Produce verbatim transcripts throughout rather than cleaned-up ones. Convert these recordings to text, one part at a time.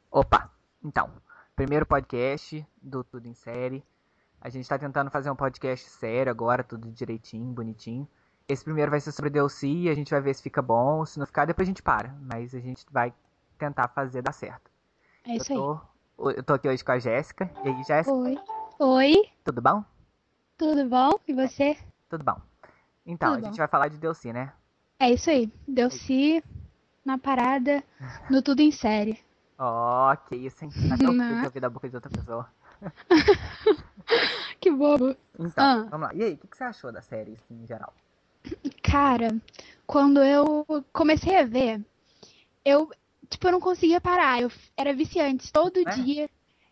Opa! Então, primeiro podcast do Tudo em Série. A gente tá tentando fazer um podcast sério agora, tudo direitinho, bonitinho. Esse primeiro vai ser sobre D L C e a gente vai ver se fica bom. Se não ficar, depois a gente para. Mas a gente vai tentar fazer dar certo. É Eu isso aí. tô, eu tô aqui hoje com a Jéssica. E aí, Jéssica, Oi. Oi, tudo bom? tudo bom? E você? Tudo bom. Então, Tudo a gente bom. vai falar de D L C, né? É isso aí. Deu-se na parada, no tudo em série. Ó, oh, que isso, hein? Dá até um frio de Na- ouvir da boca de outra pessoa. Que bobo. Então, Ah, vamos lá. E aí, o que, que você achou da série, assim, em geral? cara, quando eu comecei a ver, eu, tipo, eu não conseguia parar. Eu era viciante. Todo Né? dia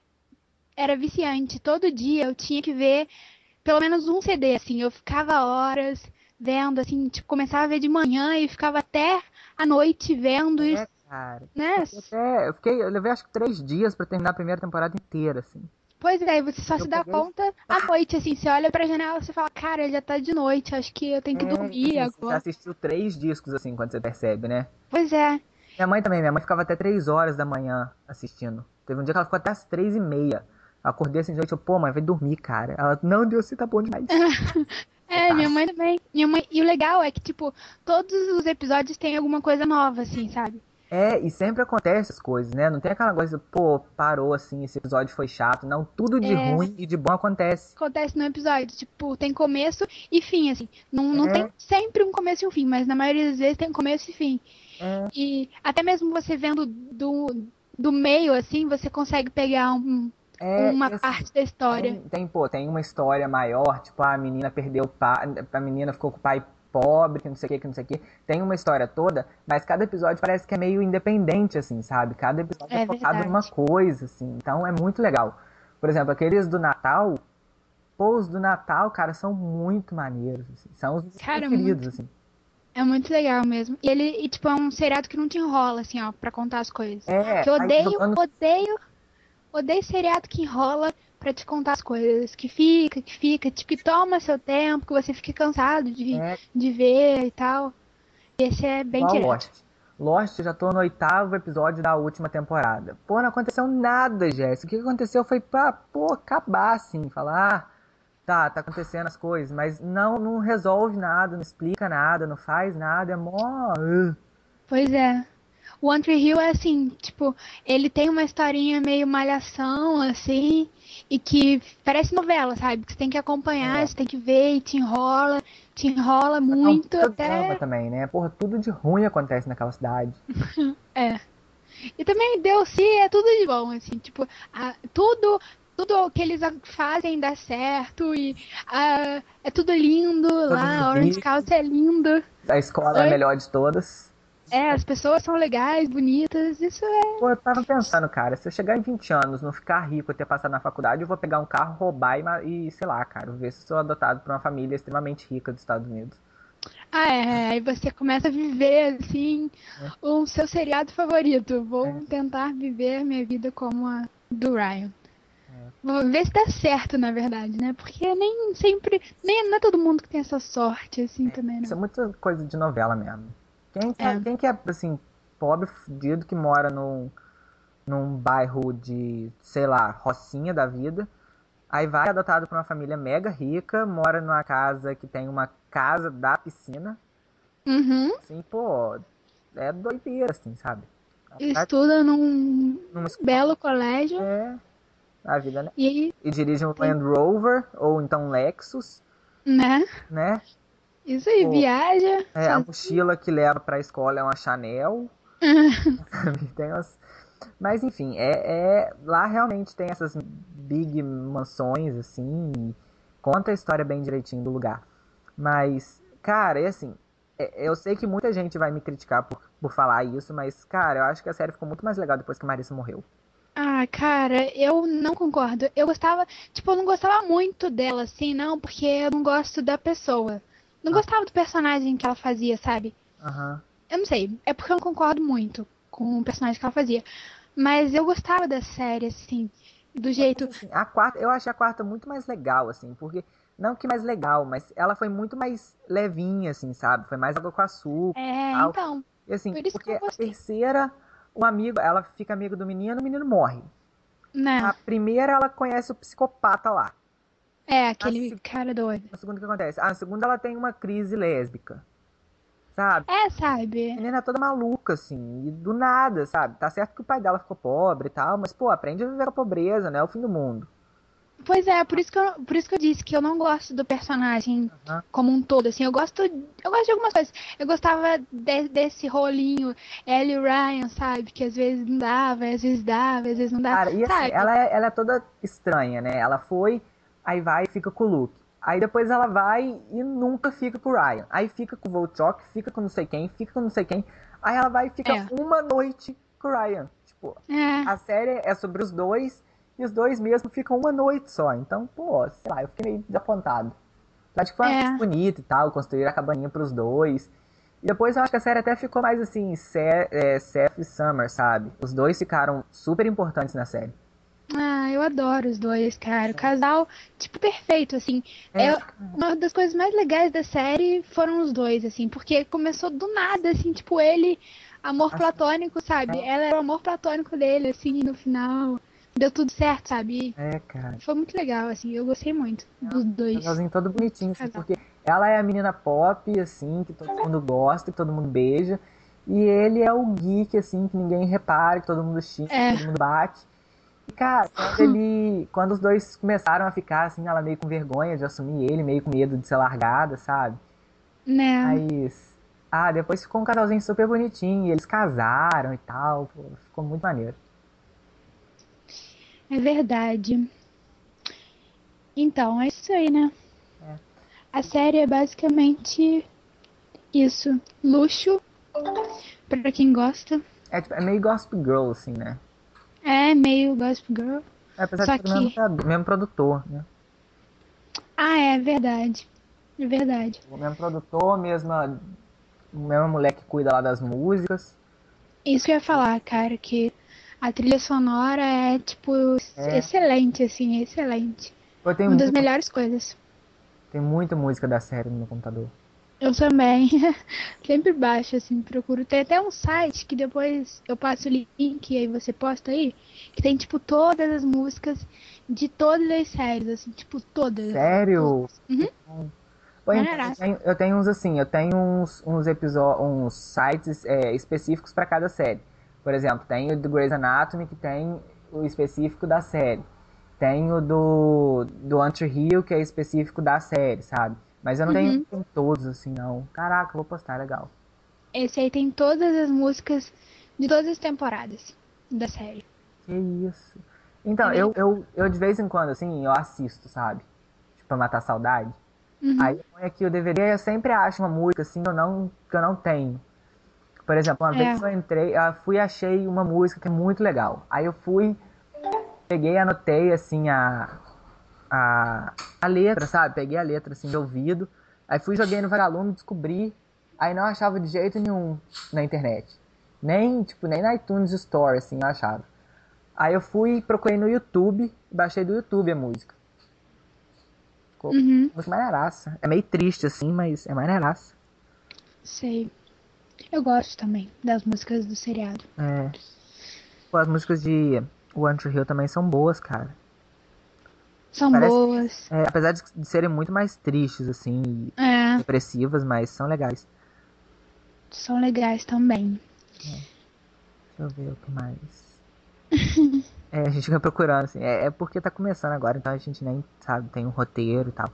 era viciante. Todo dia eu tinha que ver pelo menos um C D, assim. Eu ficava horas vendo, assim, tipo, começava a ver de manhã e ficava até à noite vendo, e, É, cara. Eu né? fiquei até. Eu fiquei. Eu levei acho que três dias pra terminar a primeira temporada inteira, assim. Pois é, você só Eu se dá peguei. conta à noite, assim. Você olha pra janela e você fala, cara, já tá de noite, acho que eu tenho que É, dormir assim, você agora. assistiu três discos, assim, quando você percebe, né? Pois é, Minha mãe também, minha mãe ficava até três horas da manhã assistindo. Teve um dia que ela ficou até as três e meia. Acordei assim de noite, eu, pô, mãe, vai dormir, cara. Ela, não, Deus, você tá bom demais. Eu, é, tá. minha mãe também. Minha mãe... E o legal é que, tipo, todos os episódios têm alguma coisa nova, assim, sabe? É, e sempre acontece as coisas, né? Não tem aquela coisa, pô, parou assim, esse episódio foi chato. Não, tudo de É, ruim e de bom acontece. acontece no episódio. Tipo, tem começo e fim, assim. Não, não tem É, sempre um começo e um fim, mas na maioria das vezes tem começo e fim. é, E até mesmo você vendo do, do meio, assim, você consegue pegar um, é, uma e assim, parte da história. tem, tem, pô, tem uma história maior, tipo, a menina perdeu o pai, a menina ficou com o pai pobre, que não sei o que, que não sei o que. Tem uma história toda, mas cada episódio parece que é meio independente, assim, sabe? Cada episódio é É focado numa verdade. coisa, assim, então é muito legal. Por exemplo, aqueles do Natal, pô, os do Natal, cara, são muito maneiros, assim, são os meus Cara, preferidos, muito. assim. É muito legal mesmo. E ele, e, tipo, é um seriado que não te enrola, assim, ó, pra contar as coisas. É, Que eu aí nos odeio, anos. odeio, odeio seriado que enrola pra te contar as coisas. Que fica, que fica, tipo, que toma seu tempo, que você fique cansado de, É de ver e tal. E esse é bem igual direto. Lost. Lost, eu já tô no oitavo episódio da última temporada. Pô, não aconteceu nada, Jéssica. O que aconteceu foi pra, pô, acabar, assim. Falar, ah, tá, tá acontecendo as coisas. Mas não, não resolve nada, não explica nada, não faz nada. É mó... uh. Pois é. O One Tree Hill é assim, tipo, ele tem uma historinha meio malhação, assim, e que parece novela, sabe? Que você tem que acompanhar, É, você tem que ver e te enrola, te enrola só que é um muito puta drama até. também, né? Porra, tudo de ruim acontece naquela cidade. É. E também Deus é tudo de bom, assim, tipo, a- tudo, tudo que eles fazem dá certo e ah, é tudo lindo Todo mundo lá, Orange rico, County é lindo. a escola é a Oi? melhor de todas. É, as pessoas são legais, bonitas, isso é. Pô, eu tava pensando, cara, se eu chegar em vinte anos, não ficar rico, ter passado na faculdade, eu vou pegar um carro, roubar e, ma- e sei lá, cara, ver se sou adotado por uma família extremamente rica dos Estados Unidos. Ah, é, aí você começa a viver, assim, Né? o seu seriado favorito. É, Vou tentar viver minha vida como a do Ryan. é. Vou ver se dá certo, na verdade, né? Porque nem sempre, nem não é todo mundo que tem essa sorte, assim, também, Isso é não. muita coisa de novela mesmo. Quem, É, sabe- quem que é, assim, pobre, fudido, que mora num, num bairro de, sei lá, Rocinha da vida, aí vai adotado por uma família mega rica, mora numa casa que tem uma casa da piscina, uhum. assim, pô, é doideira, assim, sabe? Estuda num Numa escola. belo colégio É, a vida, né? e E dirige um tem, Land Rover, ou então Lexus, né? né? Isso aí, Pô, viaja é, a sozinho. mochila que leva pra escola é uma Chanel. Tem umas... Mas enfim, é, é, lá realmente tem essas big mansões, assim, e conta a história bem direitinho do lugar. Mas, cara, é assim, é- eu sei que muita gente vai me criticar por, por falar isso, mas, cara, eu acho que a série ficou muito mais legal depois que Marissa morreu. Ah, cara, eu não concordo. Eu gostava, tipo, eu não gostava muito dela, assim, não, porque eu não gosto da pessoa. Não Ah, gostava do personagem que ela fazia, sabe? aham. Eu não sei, é porque eu não concordo muito com o personagem que ela fazia. Mas eu gostava da série, assim, do É, mas jeito. assim, a quarta, eu achei a quarta muito mais legal, assim, porque, não que mais legal, mas ela foi muito mais levinha, assim, sabe? Foi mais água com açúcar e É, tal. então, E assim, por isso que porque eu a gostei. terceira, o amigo, ela fica amiga do menino, o menino morre. Né? A primeira, ela conhece o psicopata lá. É, A, aquele se- cara doido. a segunda, o que acontece? A segunda, ela tem uma crise lésbica, sabe? É, A sabe? menina é toda maluca, assim, e do nada, sabe? Tá certo que o pai dela ficou pobre e tal, mas, pô, aprende a viver com a pobreza, né? É o fim do mundo. Pois é, por isso que eu, por isso que eu disse que eu não gosto do personagem Aham. como um todo, assim, eu gosto, eu gosto de algumas coisas. Eu gostava de- desse rolinho Ellie e Ryan, sabe? Que às vezes não dava, às vezes dava, às vezes não dava, Cara, e assim, sabe? ela é, ela é toda estranha, né? Ela foi, aí vai e fica com o Luke. Aí depois ela vai e nunca fica com o Ryan. Aí fica com o Volchok, fica com não sei quem, fica com não sei quem. Aí ela vai e fica É, uma noite com o Ryan. Tipo, é, a série é sobre os dois e os dois mesmo ficam uma noite só. Então, pô, sei lá, eu fiquei meio desapontado. Acho que foi uma coisa é. bonita e tal, construir a cabaninha pros dois. E depois eu acho que a série até ficou mais assim, Seth, é, Seth e Summer, sabe? Os dois ficaram super importantes na série. Ah, eu adoro os dois, cara. O casal, tipo, perfeito, assim. É, É uma das coisas mais legais da série foram os dois, assim, porque começou do nada, assim, tipo, ele, amor assim, platônico, sabe? Ela era o amor platônico dele, assim, e no final deu tudo certo, sabe? é, cara. Foi muito legal, assim, eu gostei muito É dos um dois. casalzinho todo bonitinho, assim, Casal. porque ela é a menina pop, assim, que todo mundo gosta, que todo mundo beija. E ele é o geek, assim, que ninguém repara, que todo mundo xinga, que É, todo mundo bate. E, cara, quando ele. Quando os dois começaram a ficar, assim, ela meio com vergonha de assumir ele, meio com medo de ser largada, sabe? né? Mas. Ah, depois ficou um casalzinho super bonitinho, e eles casaram e tal, pô, ficou muito maneiro. É verdade. Então, é isso aí, né? É, A série é basicamente isso. Luxo, pra quem gosta. é, tipo, é meio Gossip Girl, assim, né? É meio Gossip Girl. É, apesar de Só ser do mesmo, que. tra- mesmo produtor, né? Ah, é verdade. É verdade. O mesmo produtor, mesma, mesma mulher que cuida lá das músicas. Isso que eu ia falar, cara, que a trilha sonora é, tipo, É, excelente, assim, excelente. pô, tem Uma das muito, melhores coisas. tem muita música da série no meu computador. Eu também. Sempre baixo, assim, procuro. Tem até um site que depois eu passo o link e aí você posta aí, que tem, tipo, todas as músicas de todas as séries, assim, tipo, todas. Sério? Todas. Uhum. Pô, então, eu Maneiraço. tenho, eu tenho uns assim, eu tenho uns, uns episódios, uns sites é, específicos para cada série. Por exemplo, tem o do Grey's Anatomy, que tem o específico da série. Tem o do, do One Tree Hill, que é específico da série, sabe? Mas eu não tenho Uhum. em todos, assim, não. Caraca, eu vou postar, legal. Esse aí tem todas as músicas de todas as temporadas da série. Que isso. É Então, bem eu, legal. eu, eu de vez em quando, assim, eu assisto, sabe? Tipo, pra matar a saudade. Aí Uhum. eu ponho aqui, eu deveria, eu sempre acho uma música, assim, que eu não, que eu não tenho. Por exemplo, uma vez É. eu entrei, eu fui e achei uma música que é muito legal. Aí eu fui, peguei, anotei, assim, a, a, a letra, sabe? Peguei a letra, assim, de ouvido. Aí fui, joguei no Vagalume, descobri. Aí não achava de jeito nenhum na internet. Nem, tipo, nem na iTunes Store, assim, eu achava. Aí eu fui, procurei no YouTube, baixei do YouTube a música. Ficou Uhum. muito maneiraça. É meio triste, assim, mas é maneiraça. Sei. Eu gosto também das músicas do seriado. É. Pô, as músicas de One Tree Hill também são boas, cara. São Parece, boas. é, apesar de de serem muito mais tristes, assim, e É, depressivas, mas são legais. são legais também. É, deixa eu ver o que mais. É, a gente fica procurando, assim. É, é porque tá começando agora, então a gente nem sabe, tem um roteiro e tal.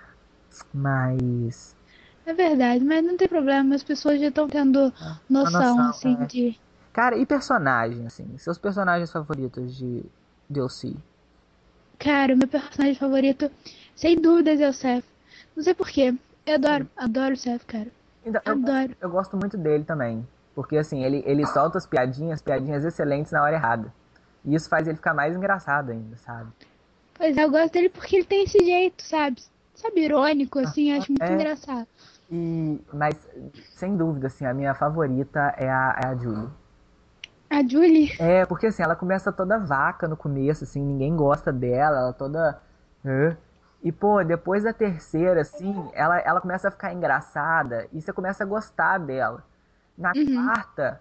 Mas. É verdade, mas não tem problema, as pessoas já estão tendo É, uma noção, noção, assim, é. de. Cara, e personagem, assim? Seus personagens favoritos de D L C? Cara, o meu personagem favorito, sem dúvidas, é o Seth. Não sei porquê. Eu adoro, Sério? adoro o Seth, cara. Então, eu gosto, Adoro. eu gosto muito dele também. Porque, assim, ele, ele solta as piadinhas, piadinhas excelentes na hora errada. E isso faz ele ficar mais engraçado ainda, sabe? Pois é, eu gosto dele porque ele tem esse jeito, sabe? Sabe, irônico, assim, eu acho muito É, engraçado. e, mas, sem dúvida, assim, a minha favorita é a, é a Julie. A Julie. É, porque assim, ela começa toda vaca no começo, assim, ninguém gosta dela, ela toda. Hã? E, pô, depois da terceira, assim, ela, ela começa a ficar engraçada e você começa a gostar dela. Na Uhum. quarta,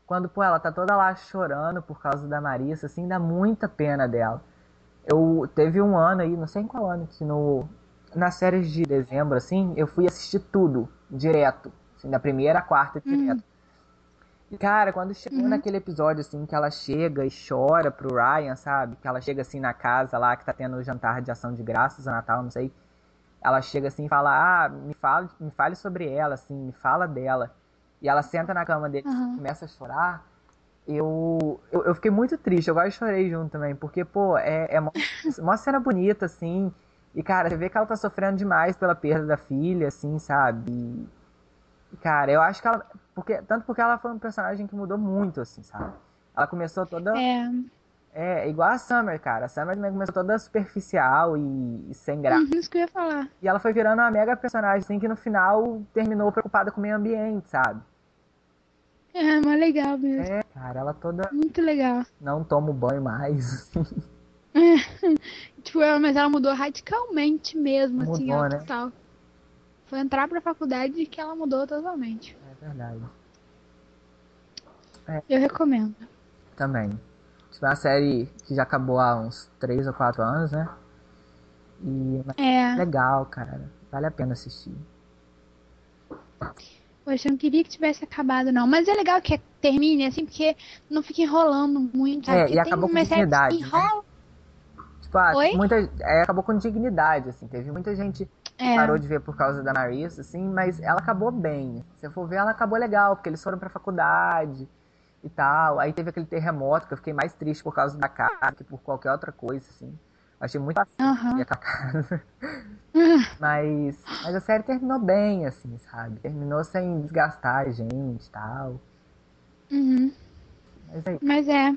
quando, pô, ela tá toda lá chorando por causa da Marissa, assim, dá muita pena dela. Eu teve um ano aí, não sei em qual ano, que no, nas séries de dezembro, assim, eu fui assistir tudo, direto. Assim, da primeira à quarta, Hum, direto. E, cara, quando chegou uhum, naquele episódio, assim, que ela chega e chora pro Ryan, sabe? Que ela chega, assim, na casa lá, que tá tendo o jantar de ação de graças, a Natal, não sei. Ela chega, assim, e fala, ah, me fale, me fale sobre ela, assim, me fala dela. E ela senta na cama dele e aham. começa a chorar. Eu, eu, eu fiquei muito triste, eu quase chorei junto também, porque, pô, é, é mó- uma cena bonita, assim, e, cara, você vê que ela tá sofrendo demais pela perda da filha, assim, sabe? E, e, cara, eu acho que ela, porque, tanto porque ela foi um personagem que mudou muito, assim, sabe? Ela começou toda, É, é, igual a Summer, cara, a Summer também começou toda superficial e, e sem graça, uhum, isso que eu ia falar. e ela foi virando uma mega personagem, assim, que no final terminou preocupada com o meio ambiente, sabe? É, mó legal mesmo. É, cara, ela toda Muito legal. não toma o banho mais, Tipo, ela, mas ela mudou radicalmente mesmo, assim, ó, mudou, né? total. Foi entrar pra faculdade que ela mudou totalmente. É verdade. É, Eu recomendo. também. Tipo, é uma série que já acabou há uns três ou quatro anos, né? E mas É, legal, cara. Vale a pena assistir. poxa, eu não queria que tivesse acabado, não. Mas é legal que termine, assim, porque não fica enrolando muito, sabe? É, Porque e tem acabou com uma série que dignidade, né? enrola. Tipo, ah, Oi? muita, é, acabou com dignidade, assim. Teve muita gente que É, parou de ver por causa da Marissa, assim, mas ela acabou bem. Se eu for ver, ela acabou legal, porque eles foram pra faculdade e tal. Aí teve aquele terremoto que eu fiquei mais triste por causa da casa que por qualquer outra coisa, assim. Achei muito passivo aham. aquela casa. Mas, mas a série terminou bem, assim, sabe? Terminou sem desgastar a gente e tal. Uhum. Mas aí, Mas é.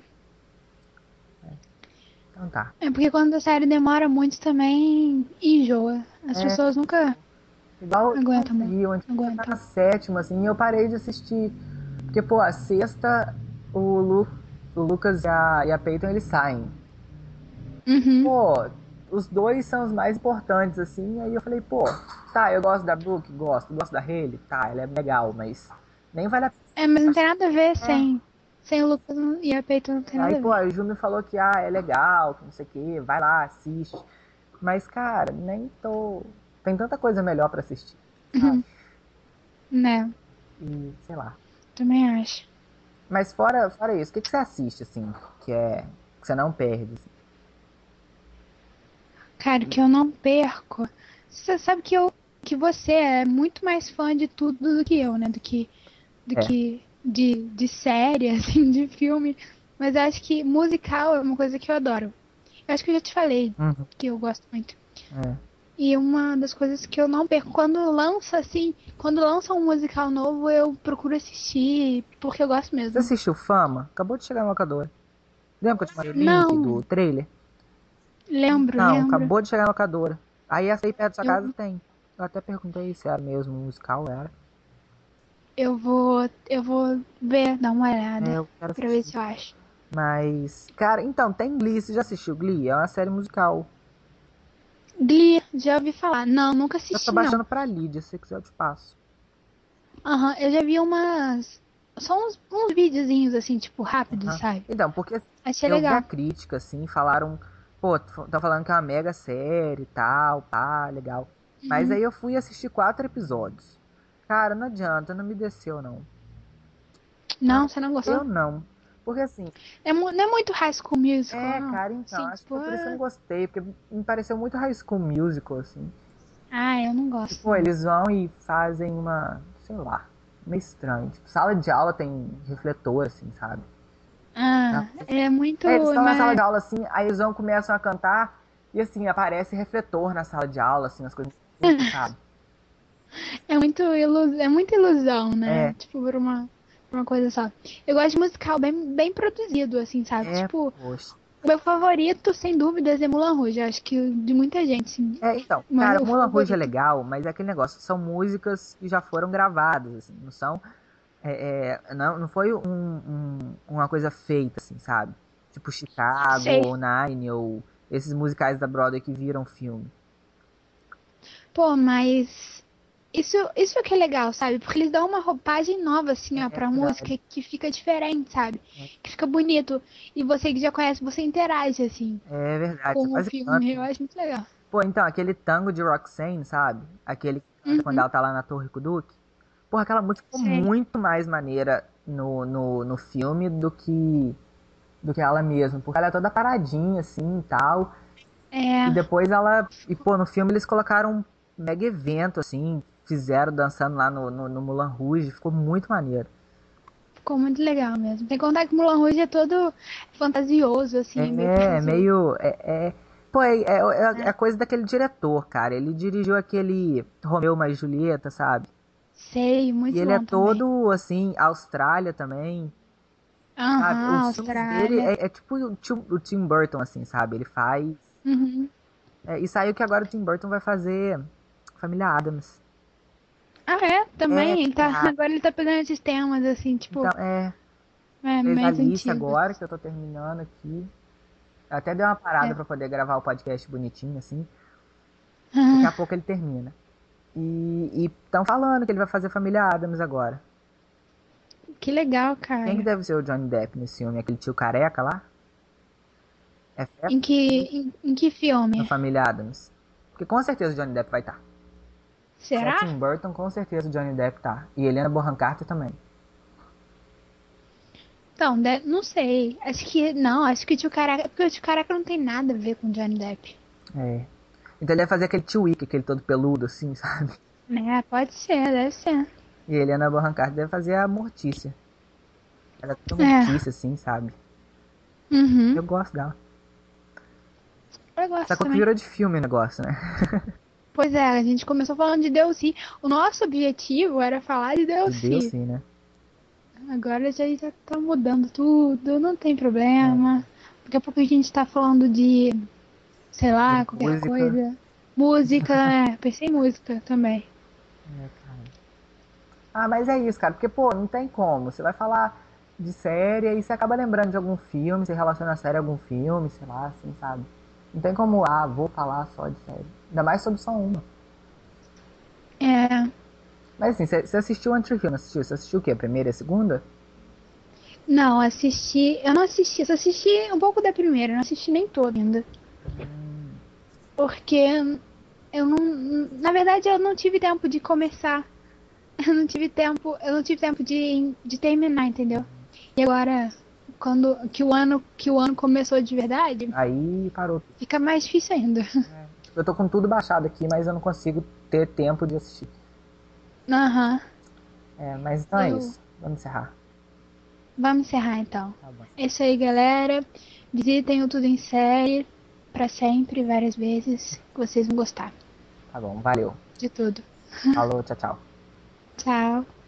então tá. É porque quando a série demora muito também enjoa. As É, pessoas nunca igual igual aguentam, mu- Rio, a gente já tá na aguentam. sétima, assim, e eu parei de assistir. Porque, pô, a sexta, o, Lu, o Lucas e a, e a Peyton, eles saem. Uhum. Pô, os dois são os mais importantes, assim, aí eu falei, pô, tá, eu gosto da Brooke, gosto, gosto da Hailey, tá, ela é legal, mas nem vale a É, mas não tem nada a ver pena. sem. Sem o Lucas e a Peyton não tem Aí, nada a pô, ver. a Ju me falou que, ah, é legal, que não sei o quê, vai lá, assiste. Mas, cara, nem tô. Tem tanta coisa melhor pra assistir, sabe? Uhum. Né? E, sei lá. Também acho. Mas fora, fora isso, o que, que você assiste, assim, que é. Que você não perde, assim? Cara, que eu não perco. Você sabe que eu que você é muito mais fã de tudo do que eu, né? Do que do É. que de, de série, assim, de filme. Mas eu acho que musical é uma coisa que eu adoro. Eu acho que eu já te falei Uhum, que eu gosto muito. é. E uma das coisas que eu não perco, quando lança assim, quando lança um musical novo, eu procuro assistir, porque eu gosto Você mesmo. assistiu Fama? Acabou de chegar no locador. Lembra que eu te mandei o link Não, do trailer? lembro, Não, lembro. acabou de chegar na locadora. Aí essa aí perto da sua Eu, casa tem. Eu até perguntei se era mesmo um musical, era. eu vou, eu vou ver, dar uma É, olhada, eu quero pra ver assistir. se eu acho. Mas, cara, então, tem Glee. Você já assistiu Glee? É uma série musical. Glee, já ouvi falar. Não, nunca Eu tô assisti, não. baixando pra Lídia, se você quiser eu te passo. Aham, eu já vi umas. Só uns, uns videozinhos assim, tipo, rápidos, Aham. sabe? Então, porque Achei eu vi a legal. crítica, assim, falaram, pô, tá falando que é uma mega série e tal, pá, legal. Mas Uhum. aí eu fui assistir quatro episódios. Cara, não adianta, não me desceu, não. Não, Não, você não gostou? eu não. Porque assim, É, mu- não é muito High School Musical, é, não. cara, então, Assim, acho que tipo, foi por isso que eu não ah, gostei, porque me pareceu muito High School Musical, assim. ah, eu não gosto, Tipo, não. eles vão e fazem uma, sei lá, meio estranho. Tipo, sala de aula tem refletor, assim, sabe? Ah, é muito. É, eles estão na sala Mas de aula, assim, aí eles vão, começam a cantar, e assim, aparece refletor na sala de aula, assim, as coisas assim, sabe? é muito, ilu... é muita ilusão, né? É, Tipo, por uma, por uma coisa só. Eu gosto de musical bem, bem produzido, assim, sabe? é, Tipo, poxa. o meu favorito, sem dúvidas, é Moulin Rouge. Eu acho que o de muita gente, assim, É, então, mas cara, o Moulin Rouge é favorito. legal, mas é aquele negócio, são músicas que já foram gravadas, assim, não são, é, é, não, não foi um, um- uma coisa feita, assim, sabe? Tipo Chicago, Sei. ou Nine, ou esses musicais da Broadway que viram filme. Pô, mas. Isso, isso é que é legal, sabe? Porque eles dão uma roupagem nova, assim, ó, É pra música verdade. que fica diferente, sabe? Que fica bonito. E você que já conhece, você interage, assim, É verdade, você com o quase canta. filme. Eu acho muito legal. Pô, então, aquele tango de Roxane, sabe? Aquele que canta quando Uhum, ela tá lá na Torre com o Duque. Porra, aquela música ficou sei. muito mais maneira no, no, no filme do que, do que ela mesma. Porque ela é toda paradinha, assim, e tal. E É, depois ela... E, pô, no filme eles colocaram um mega evento, assim. Fizeram dançando lá no, no, no Moulin Rouge. Ficou muito maneiro. ficou muito legal mesmo. Tem que contar que o Moulin Rouge é todo fantasioso, assim, meio É, é pretensioso, meio... É, é, pô, é, é, é é né? coisa daquele diretor, cara. Ele dirigiu aquele Romeu mais Julieta, sabe? Sei, E muito ele é bom também. todo, assim, Austrália também, sabe? Aham, Os filmes dele Austrália. é, é tipo o Tim, o Tim Burton, assim, sabe? Ele faz... Uhum. é, e saiu que agora o Tim Burton vai fazer Família Adams. Ah, é? É, Também, ele tá, cara. agora ele tá pegando esses temas, assim, Então, tipo, é... é, Fez a mais lista antigos. agora, que eu tô terminando aqui. Eu até dei uma parada É. pra poder gravar o podcast bonitinho, assim. Daqui a Ah, pouco ele termina. E estão falando que ele vai fazer Família Adams agora. que legal, Quem que cara. deve ser o Johnny Depp nesse filme? Aquele tio careca lá? É Em festa que, em, em que na filme? Família Adams. Porque com certeza o Johnny Depp vai estar. Se é Será? Tim Burton, com certeza o Johnny Depp tá. E Helena Bonham Carter também. Então, de- não sei. Acho que, não, acho que o tio Caraca, porque o tio Caraca não tem nada a ver com Johnny Depp. É. Então ele deve fazer aquele tio Wick, aquele todo peludo, assim, sabe? Né, pode ser, deve ser. E Helena Bonham Carter deve fazer a Mortícia. Ela é toda É, Mortícia, assim, sabe? uhum. Eu gosto dela. Eu Só gosto que também. virou de filme o negócio, né? Pois é, a gente começou falando de Delcy. O nosso objetivo era falar de De Deus, Delcy. sim, né? Agora já, já tá mudando tudo, não tem É. problema. Daqui a pouco a gente tá falando de, sei De lá, qualquer música. coisa. Música, é, pensei em música também. É, cara. Ah, mas é isso, cara. Porque, pô, não tem como. Você vai falar de série e você acaba lembrando de algum filme, você relaciona a série a algum filme, sei lá, assim, sabe? Não tem como, ah, vou falar só de série. Ainda mais sobre só uma. É, Mas assim, você você assistiu One Tree Hill, não assistiu? Você assistiu o quê? A primeira e a segunda? não, assisti. Eu não assisti, só assisti um pouco da primeira, não assisti nem toda ainda. Hum, Porque eu não. Na verdade, eu não tive tempo de começar. Eu não tive tempo. Eu não tive tempo de, de terminar, entendeu? E agora, quando que o ano que o ano começou de verdade, aí parou tudo. fica mais difícil ainda. É. Tipo, eu tô com tudo baixado aqui, mas eu não consigo ter tempo de assistir. Aham. É, mas então é Eu. isso. Vamos encerrar. Vamos encerrar então. Tá bom. É isso aí, galera. Visitem o Tudo em Série pra sempre, várias vezes, que vocês vão gostar Tá bom, valeu. de tudo. Falou, tchau, tchau. Tchau.